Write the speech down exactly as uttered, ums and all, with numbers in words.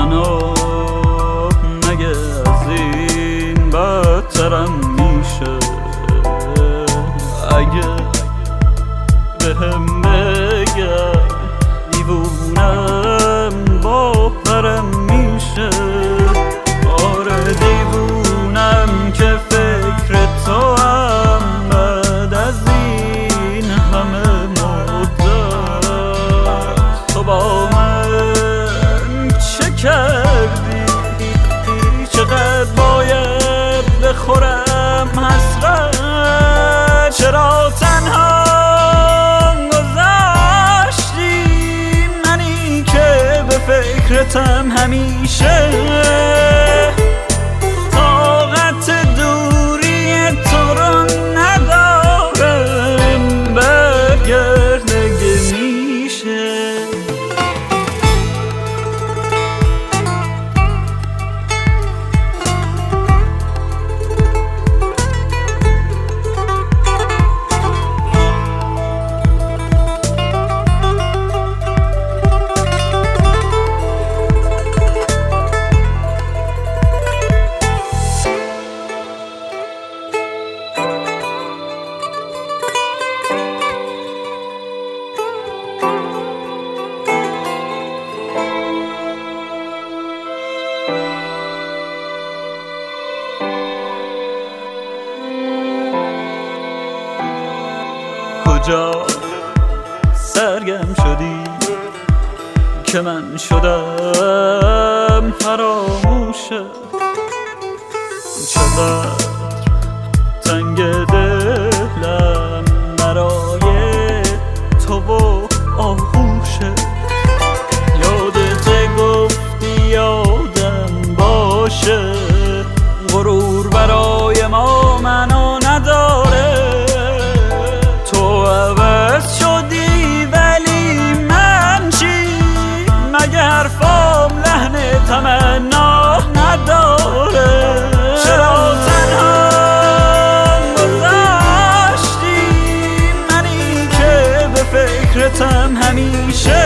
منو مگه از این بدترم میشه؟ اگه بهم بگم دیوونم باورم میشه. آره دیوونم که فکر تو هم بعد از این همه مدت تو با من چه کردی؟ چقدر باید بخورم حسرت؟ چرا تنها گذاشتی منی که به فکرتم همیشه؟ طاقت دوری تو رو ندارم برگرد اگه میشه. کجا سرگم شدی که من شدم فراموشه؟ چقدر تنگ دلم برای تو و آغوشه. یادت گفتی یادم باشه غرور برای ما منو نداره. تو عوض شدی ولی من چی؟ مگه حرفام لحن تمنا نداره؟ چرا تنها گذاشتی منی که به فکرتم همیشه؟